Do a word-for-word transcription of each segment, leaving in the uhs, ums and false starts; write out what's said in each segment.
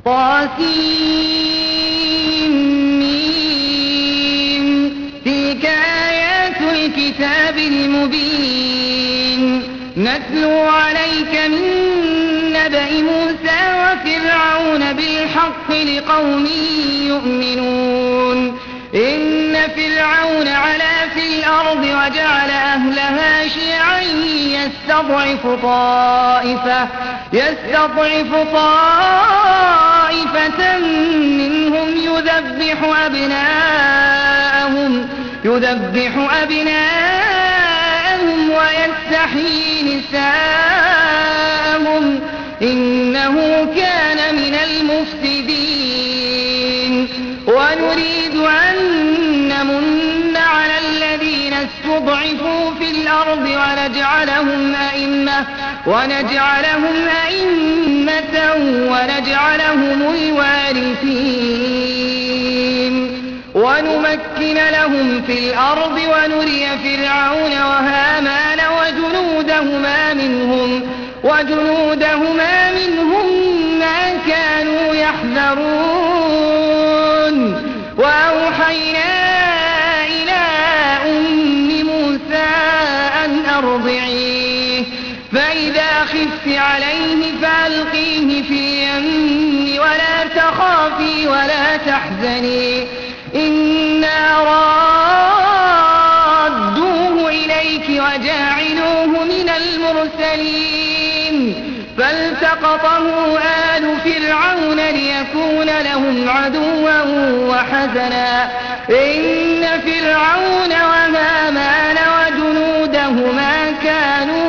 طاسيم تلك آيات الكتاب المبين نتلو عليك من نبأ موسى وفرعون بالحق لقوم يؤمنون إن فرعون علا في الأرض وجعل أهلها شيعا يستضعف طائفة يستضعف طائفة منهم يذبح أبناءهم يذبح أبناءهم ويستحيي نساءهم إنه كان من المفسدين ونريد أن نمن على الذين استضعفوا في الأرض ونجعلهم أئمة ونجعلهم أئمة ونجعلهم الوارثين ونمكن لهم في الأرض ونري فرعون وهامان وجنودهما منهم وجنودهما منهم ما كانوا يحذرون وأوحينا إلى أم موسى أن أرضعيه فإذا خفت عليه فألقيه في اليم ولا تخافي ولا تحزني إنا رادوه إليك وجاعلوه من المرسلين فالتقطه آل فرعون ليكون لهم عدوا وحزنا إن فرعون وهامان وجنودهما كانوا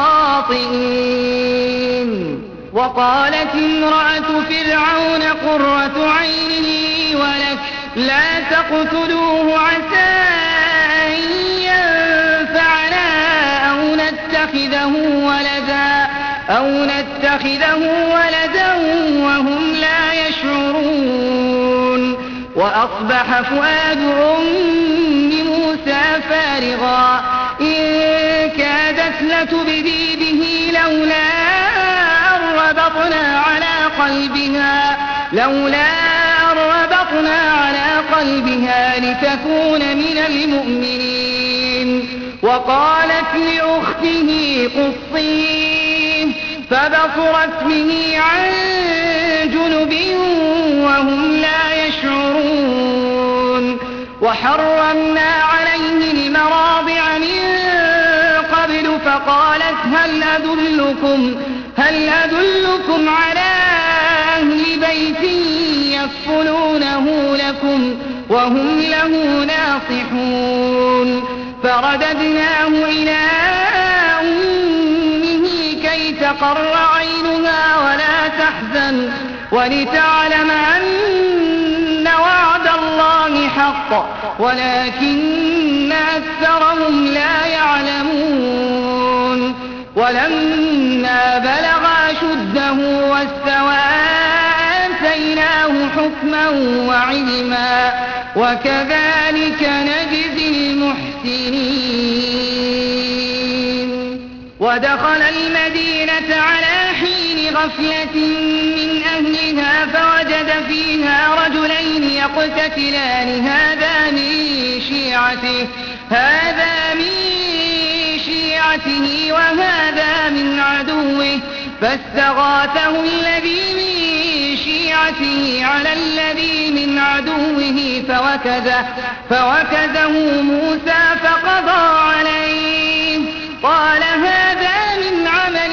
خاطئين وقالت امرأة فرعون قرة عين لي ولك لا تقتلوه عسى أن ينفعنا أو نتخذه ولدا أو نتخذه ولدا وهم لا يشعرون وأصبح فؤاد أم موسى فارغا إن كادت لتبدي به لولا أن ربطنا على قلبها لولا أن ربطنا على قلبها لتكون من المؤمنين وقالت لأخته قصيه فبصرت به عن جنب وهم لا يشعرون وحرمنا عليه المراضع من قبل فقالت هل أدلكم هل أدلكم على أهل بيت يكفلونه لكم وهم له ناصحون فرددناه إلى أمه كي تقر عينها ولا تحزن ولتعلم أن وعد الله حق ولكن أكثرهم لا يعلمون ولما بلغ أشده واستوى آتيناه حكما وعلما وكذلك نجزي المحسنين ودخل المدينة على حين غفلة من أهلها فوجد فيها رجلين يقتتلان هذا من شيعته هذا من شيعته وهذا من عدوه فاستغاثه الذي من شيعته على الذي من عدوه فوكزه فوكزه موسى فقضى عليه قال هذا من عمل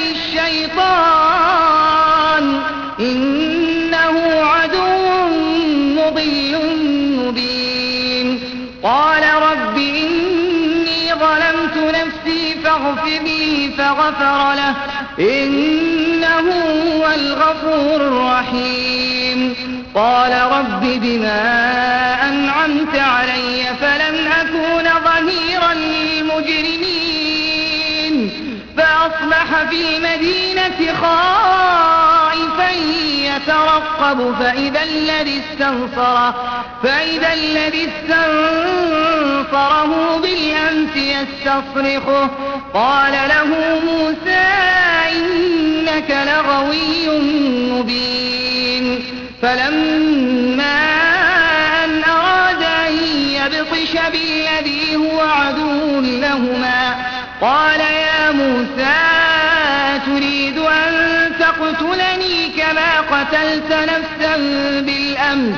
الشيطان إنه عدو مضل مبين قال رب إني ظلمت نفسي فاغفر لي فغفر له إنه هو الغفور الرحيم قال رب بما أنعمت علي فلن أكون ظهيرا للمجرمين فأصبح في المدينة خائفا يترقب فإذا الذي استنصره فإذا الذي استنصره بالأمس يستصرخه قال له موسى إنك لغوي مبين فلما أن أراد أن يبطش بالذي هو عدو لهما قال يا موسى تريد أن تقتلني كما قتلت نفسا بالأمس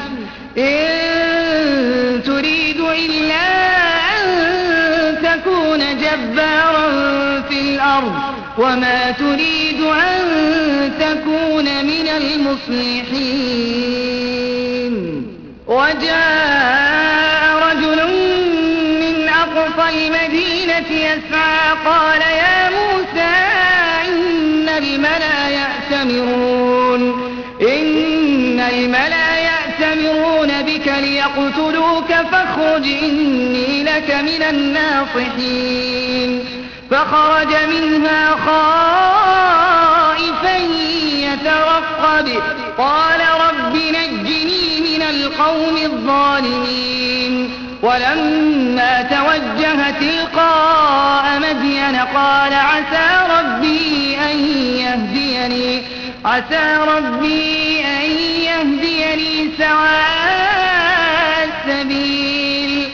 إن تريد إلا أن تكون جبارا في الأرض وما تريد أن تكون من المصلحين. وجاء رجل من أقصى المدينة يسعى قال يا موسى إن الملأ يأتمرون إن الملأ يأتمرون بك ليقتلوك فاخرج إني لك من الناصحين. فخرج منها خائفا يترقب قال رب نجني من القوم الظالمين. ولما توجه تلقاء مدين قال عسى ربي أن يهديني عسى ربي أن يهديني سواء السبيل.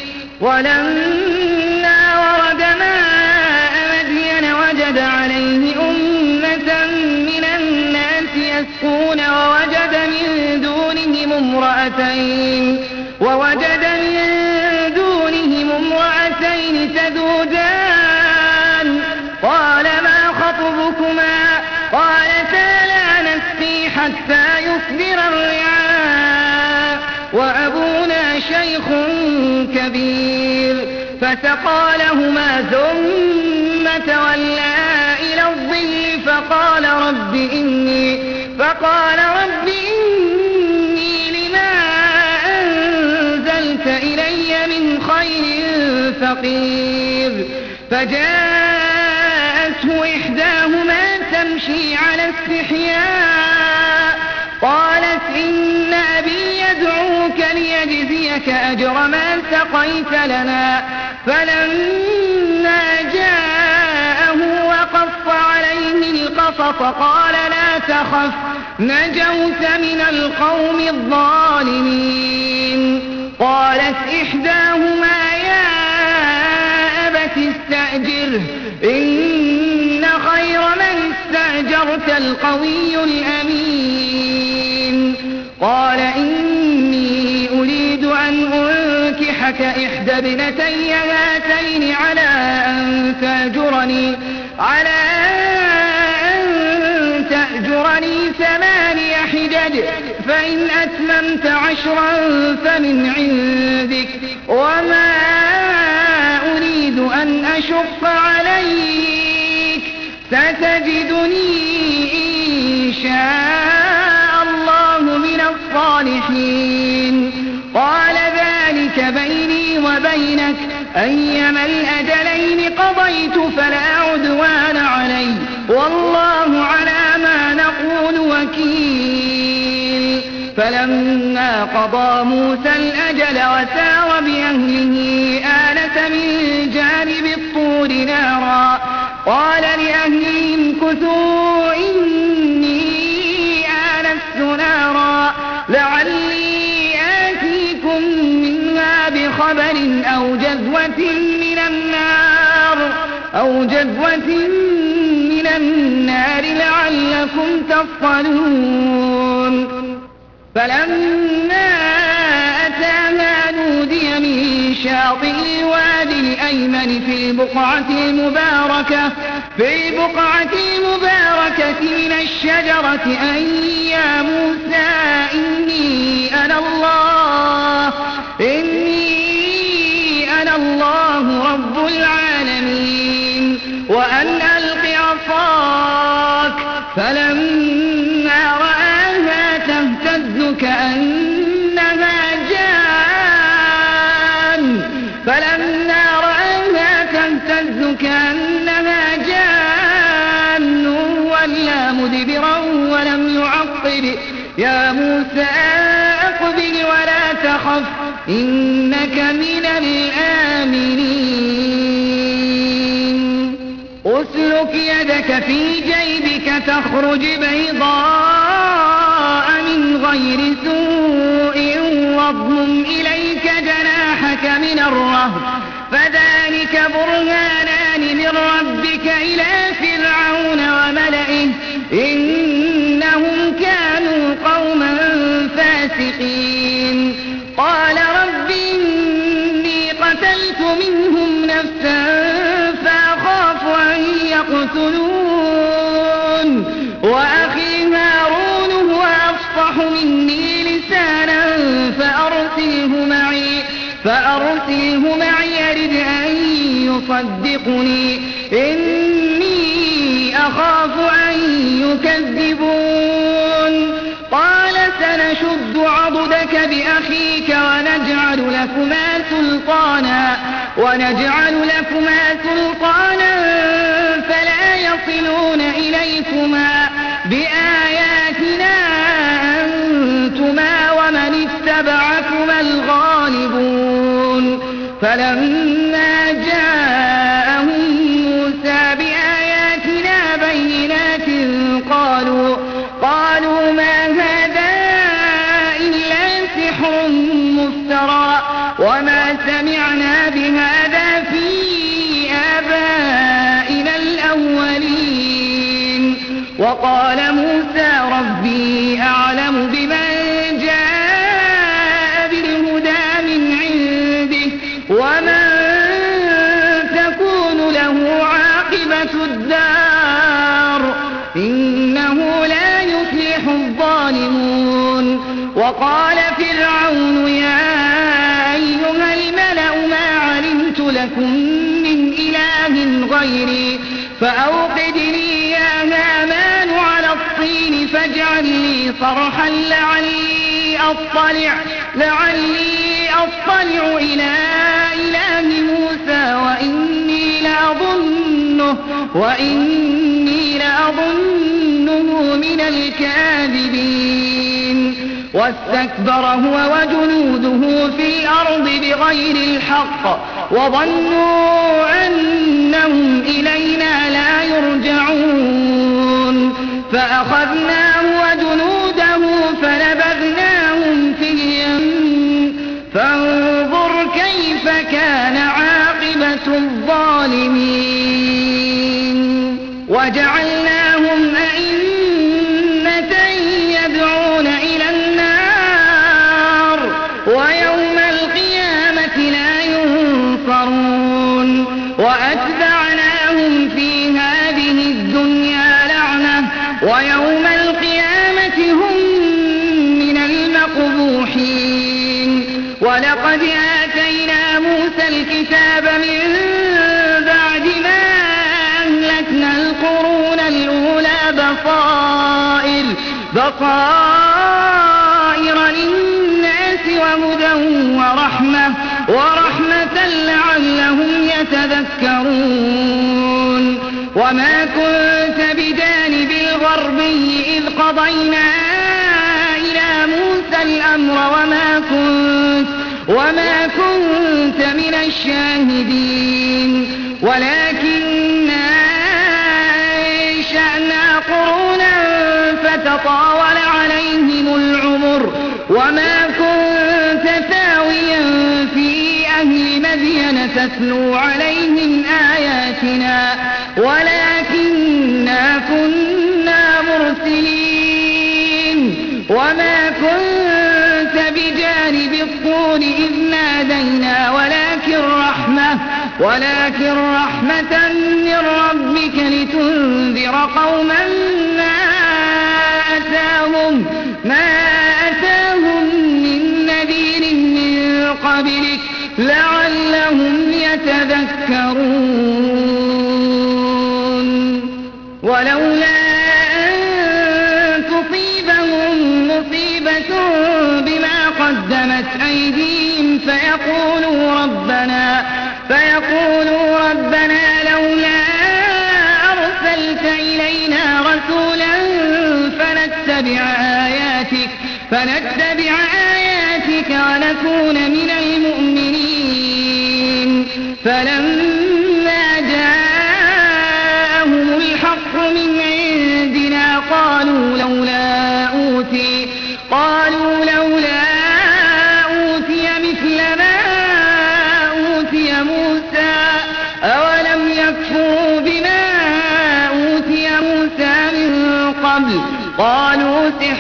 ولما ورد ماء مدين وجد عليه أمة من الناس يسقون ووجد من دونهم امرأتين ووجد من دونهم امرأتين تذودان قال ما خطبكما قالتا لا نسقي حتى يصدر الرعاء وأبونا شيخ كبير. فسقى لهما ثم تولى إلى الظل فقال رب إني فقال رب إني لما أنزلت إلي من خير فقير. فجاءته إحداهما تمشي على استحياء قالت إن أبي يدعوك ليجزيك أجر ما سقيت لنا. فلما جاءه وقص عليه القصص قال لا تخف نجوت من القوم الظالمين. قالت إحداهما يا أبت استأجره إن خير من استأجرت القوي الأمين. قال إني أريد أن أنكحك إحدى ابنتي هاتين على أن تأجرني على أن تأجرني ثماني حجج فإن أتممت عشرا فمن عندك وما أريد أن أشق عليك ستجدني إن شاء الله من الصالحين. قال ذلك بيني وبينك أيما الأجلين قضيت فلا عدوان علي والله على ما نقول وكيل. فلما قضى موسى الأجل وسار بأهله آنس من جانب الطور نارا قال لأهلهم كثوا إني آنست نارا لعلي آتيكم منها بخبر أو جذوة من النار أو جذوة من النار لعلكم تصطلون. فلما أتاها نودي من شاطئ الوادي الأيمن في البقعة المباركة في البقعة المباركة من الشجرة أن يا موسى إني أنا الله إني أنا الله رب العالمين وأن ألق عصاك. فلما رآها تهتز كأنها جان فلما رآها تهتز كأنها جان ولا مدبرا ولم يعقب يا موسى أقبل ولا تخف إنك من الآمنين. أسلك يدك في جيبك تخرج بيضاء من غير سوء واضمم إليك جناحك من الرهب فذلك برهانان من ربك إلى فرعون وملئه إنهم كانوا قوما فاسقين قال رب إني قتلت منهم نفسا فأخاف أن يقتلون وأخي هارون هو أفصح مني لسانا فأرسله معي فأرسله معي يرد أن يصدقني إني أخاف أن يكذبون قال سنشد عضدك بأخيك ونجعل لكما سلطانا ونجعل لكما سلطانا فلا يصلون إليكما بآياتنا أنتما ومن اتبعكما الغالبون فلما جاءهم موسى بآياتنا بينات قالوا قالوا ما هذا إلا سحر مفترى وما سمعنا بهذا في آبائنا الأولين وقال موسى ربي أعلم بمن جاء بالهدى من عنده ومن تكون له عاقبة الدار إنه لا يفلح الظالمون وقال فرعون يا أيها الملأ ما علمت لكم من إله غيري فأوقد لي يا هامان على الطين فاجعل لي صرحا لعلي أطلع لعلي أطلع إلى إله موسى وإني لأظنه وإني لأظنه من الكاذبين واستكبر هو وجنوده في الأرض بغير الحق وظنوا أنهم إلينا لا يرجعون فأخذناه وجنوده فنبذناهم في اليم فانظر كيف كان عاقبة الظالمين وجعلناهم أئمة يدعون إلى النار ويوم القيامة لا ينصرون وأتبعناهم في هذه الدنيا لعنة ويوم القيامة هم من المقبوحين ولقد آتينا موسى الكتاب من بعد ما أهلكنا القرون الأولى بصائر بصائر للناس وهدى ورحمة ورحمة لعلهم يتذكرون وما كنت بجانب الغربي إذ قضينا إلى موسى الأمر وما كنت وما كنت من الشاهدين ولكننا أنشأنا قرونا فتطاول عليهم العمر وما كنت ثاويا في أهل مدين تتلو عليهم آياتنا ولكننا كنا مرسلين وما كنت بجانب الطور إذ نادينا ولكن رحمة ولكن رحمة من ربك لتنذر قوما ما أتاهم ما أتاهم من نذير من قبلك لعلهم يتذكرون ولولا أن تصيبهم مصيبة بما قدمت أيديهم فيقولوا ربنا فيقولوا ربنا لولا أرسلت إلينا رسولا فنتبع آياتك فنتبع آياتك ونكون من المؤمنين فلما جاءهم الحق من عندنا قالوا لولا أوتي قال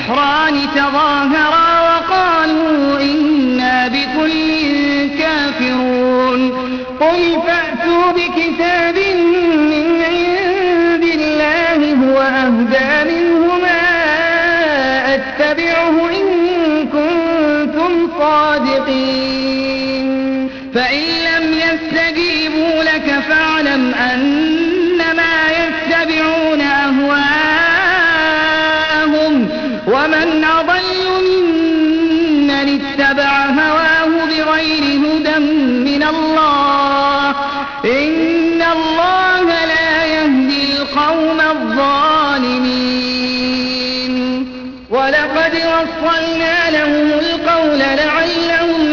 سحران تظاهرا وقالوا إنا بكل كافرون قل فأتوا بكتاب من عند الله هو أهدى منهما أتبعه إن كنتم صادقين فإن لم يستجيبوا لك فاعلم أنما يتبعون أهواءهم ومن أضل ممن اتبع هواه بغير هدى من الله إن الله لا يهدي القوم الظالمين ولقد وصلنا لهم القول لعلهم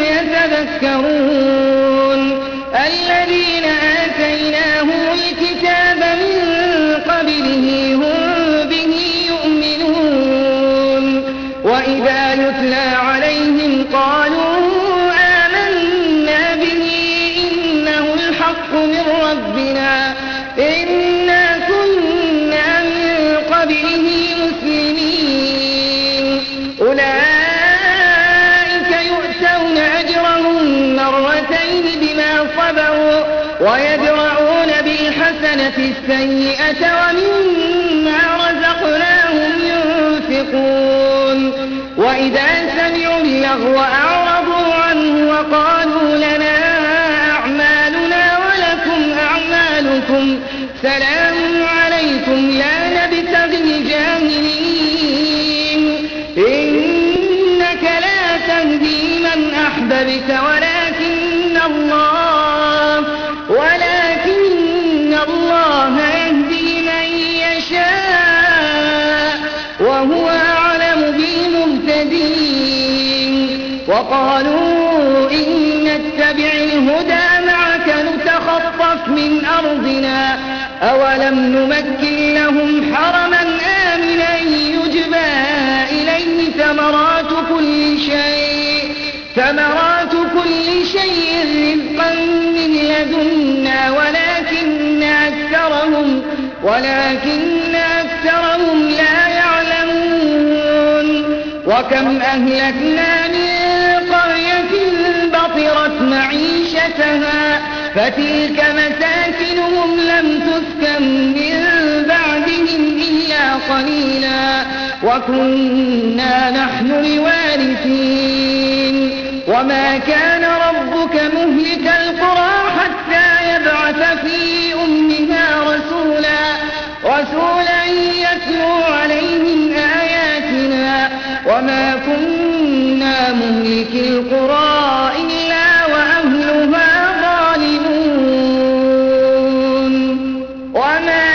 يتذكرون الذين آتيناهم الكتاب من قبله هم به يؤمنون وإذا يتلى عليهم قالوا آمنا به إنه الحق من ربنا إنا كنا من قبله مسلمين أولئك يؤتون أجرهم مرتين بما صبروا ويدرؤون بالحسنة السيئة ومما رزقناهم ينفقون وإذا سمعوا اللغو أعرضوا عنه وقالوا لنا أعمالنا ولكم أعمالكم سلام عليكم لا نبتغي الجاهلين إنك لا تهدي من أحببت ولكن الله ولكن الله يهدي من يشاء وهو أعلم بالمهتدين وقالوا إن نتبع الهدى معك نتخطف من أرضنا أولم نمكن لهم حرما آمنا يجبى إليه ثمرات كل شيء ثمرات كل شيء رزقا من لدنا ولكن أكثرهم ولكن أكثرهم لا يعلمون وكم أهلكنا من قرية بطرت معيشتها فتلك مساكنهم لم تسكن من بعدهم إلا قليلا وكنا نحن الوارثين وما كان ربك مهلك القرى حتى يبعث في أمها رسولا رسولا يتلو عليهم آياتنا وما كنا مهلك القرى إلا وأهلها ظالمون وما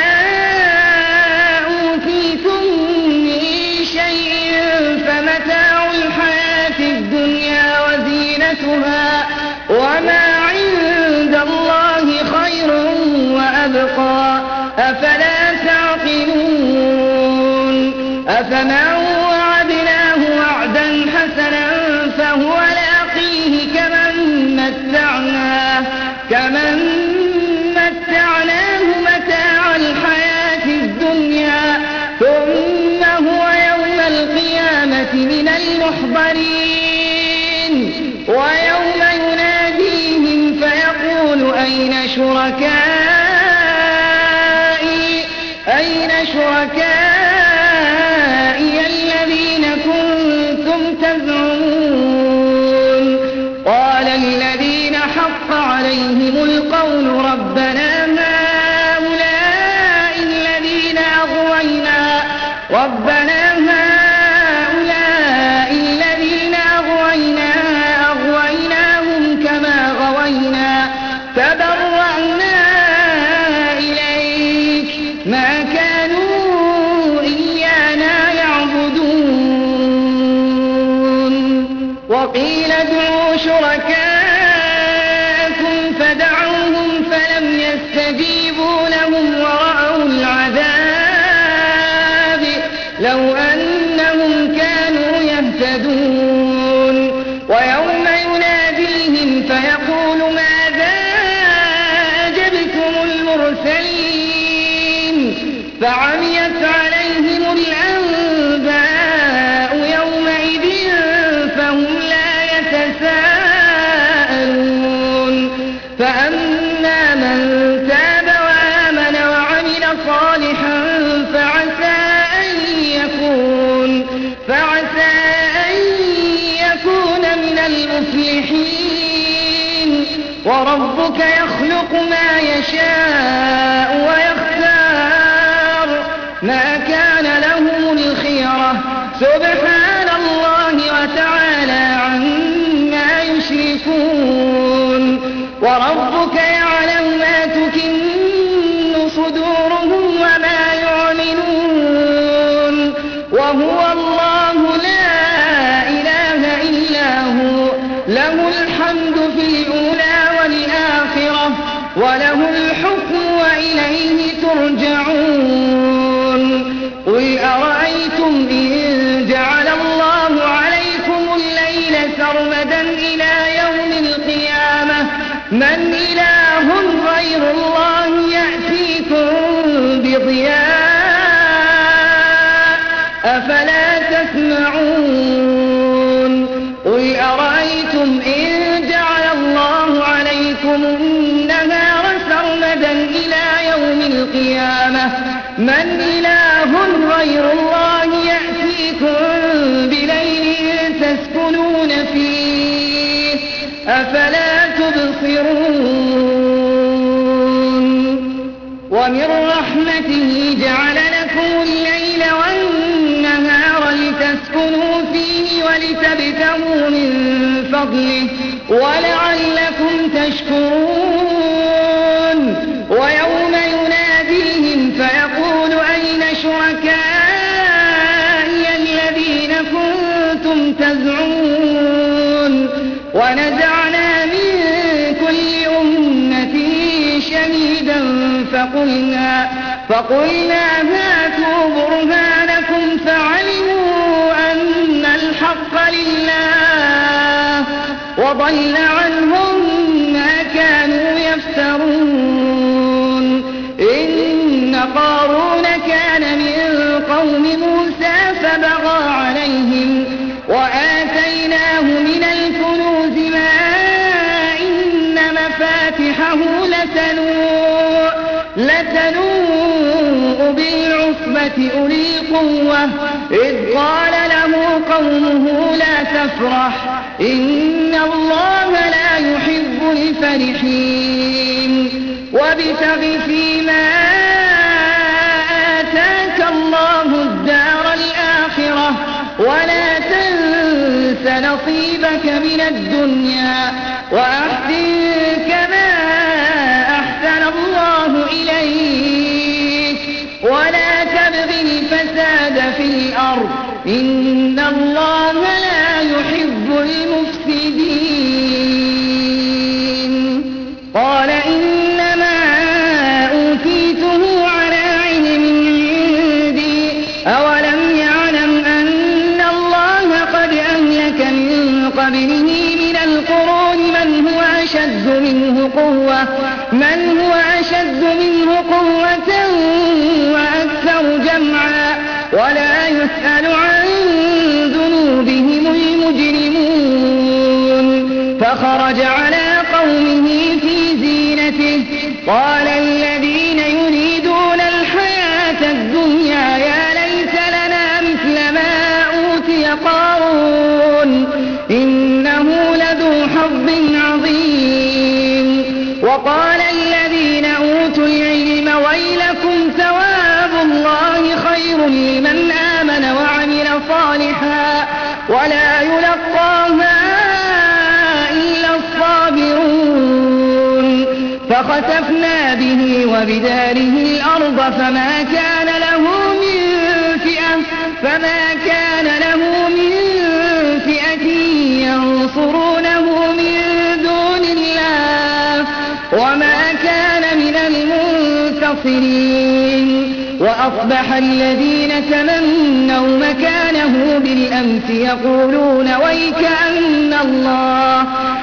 أوتيتم من شيء فمتاع الحياة الدنيا وزينتها وما عند الله خير وأبقى أفلا تعقلون أفمن وعدناه وعدا حسنا فهو لاقيه كمن متعناه كمن متعناه متاع الحياة الدنيا ثم هو يوم القيامة من المحضرين ويوم يناديهم فيقول أين شركائي أين شركائي الذين كنتم تزعمون قال الذين حق عليهم القول ربنا هؤلاء الذين أغوينا ربنا هؤلاء الذين أغوينا أغويناهم كما غوينا تبرأنا إليك ما كانوا إيانا يعبدون وقيل ادعوا شركاءكم فدعوهم فلم يستجيبوا لهم ورأوا العذاب لو أنهم كانوا يهتدون ويوم يناديهم فيقول ماذا أجبتم المرسلين فعميت عليهم الأنباء وربك يخلق ما يشاء ويختار ما كان لهم الخيرة سبحان الله وتعالى عما يشركون وربك يعلم ما تكن صدورهم وما يعلنون وهو الله لا إله إلا هو له الحمد في الأولى والآخرة وله الحكم وإليه ترجعون قل أرأيتم إن جعل الله عليكم الليل سرمدا إلى يوم القيامة من إله غير الله يأتيكم بضياء أفلا تسمعون قل أرأيتم إن جعل الله عليكم النهار سرمدا إلى يوم القيامة من إله غير الله يأتيكم بليل تسكنون فيه أفلا تبصرون ومن رحمته جعل لكم الليل والنهار لتسكنوا فيه ولتبتغوا من فضله ولعلكم تشكرون ويوم يناديهم فيقول أين شركائي الذين كنتم تزعمون ونزعنا من كل أمة شهيدا فقلنا, فقلنا هاتوا برهانكم فعلموا أن الحق لله وضل عنهم ما كانوا يفترون إن قارون كان من قوم موسى فبغى عليهم وآتيناه من الكنوز ما إن مفاتحه لتنوء, لتنوء بالعصبة أولي القوة إذ قال له قومه لا تفرح إن الله لا يحب الفرحين وابتغ فيما آتاك الله الدار الآخرة ولا تنس نصيبك من الدنيا وأحسن كما أحسن الله إليك ولا تبغ الفساد في الأرض إن الله لا يحب المفسدين قال إنما أوتيته على علم عندي أولم يعلم أن الله قد أهلك من قبله من القرون من هو أشد منه قوة من هو أشد منه قوة وأكثر جمعا ولا يسأل عن ذنوبهم المجرمون فخرج على قومه في زينته قال الذين يريدون الحياة الدنيا يا ليت لنا مثل ما أوتي قارون إنه لذو حظ عظيم وقال الذين أوتوا العلم ويلكم ثواب الله خير لمن آمن وعمل صالحا ولا يلقاها إلا الصابرون فخسفنا به وبداره الأرض فما كان له من فئة فما كان له من فئة ينصرونه من دون الله وما كان من المنتصرين وأصبح الذين تمنوا مكانه بالأمس يقولون ويكأن الله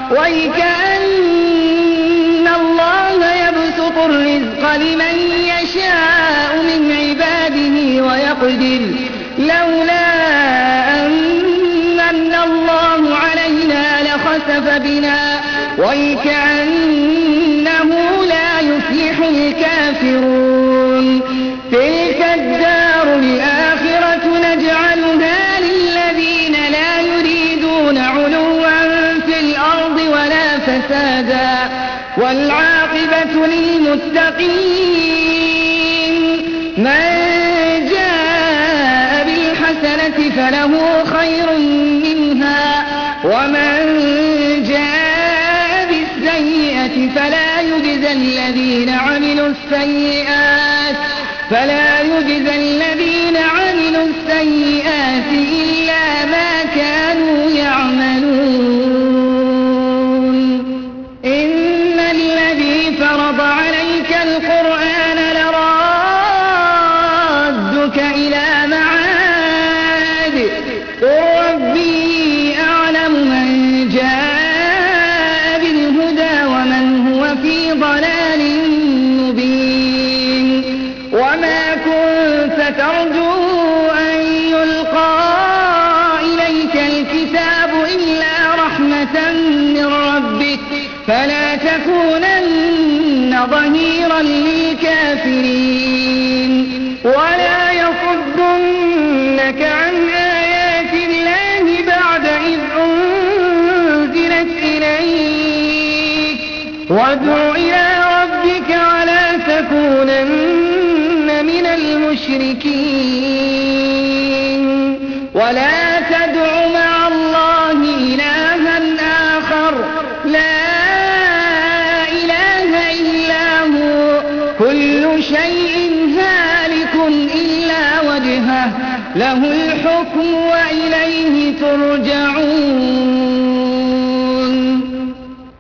ويكأن الله يبسط الرزق لمن يشاء من عباده ويقدر لولا أن الله علينا لخسف بنا ويكأنه لا يفلح الكافرون تلك الدار الآخرة نجعلها للذين لا يريدون علوا في الأرض ولا فسادا والعاقبة للمتقين. من جاء بالحسنة فله خير منها ومن جاء بالسيئة فلا يجزى الذين عملوا السيئات فلا يجزى الذين عملوا السيئات إلا ما كانوا يعملون. إن الذي فرض عليك القرآن لرادك إلى معاد قل ربي أعلم من جاء بالهدى ومن هو في ضلال مبين. وما كنت ترجو أن يلقى إليك الكتاب إلا رحمة من ربك فلا تكونن ظهيرا للكافرين. ولا يصدنك عن آيات الله بعد إذ أنزلت إليك وادع إلى ربك ولا تكونن من المشركين. ولا تدع مع الله إلها آخر لا إله إلا هو كل شيء هالك إلا وجهه له الحكم وإليه ترجعون.